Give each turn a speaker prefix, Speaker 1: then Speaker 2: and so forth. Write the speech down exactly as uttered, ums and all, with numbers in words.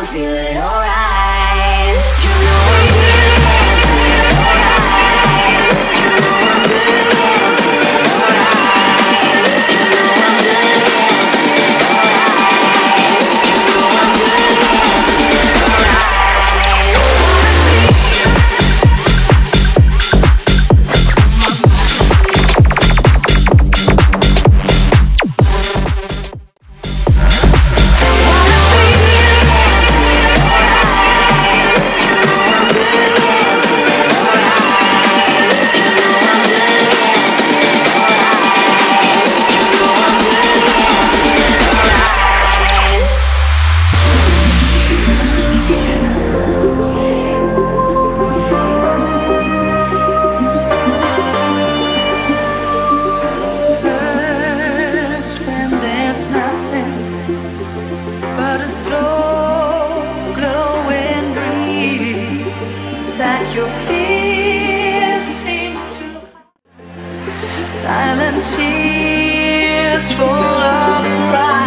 Speaker 1: feeling alright. You know I'm good, I'm feeling alright. You know I'm good, I'm feeling alright. You know I'm good, I'm feeling alright. You know I'm good, I'm feeling alright. Silent tears full of pride.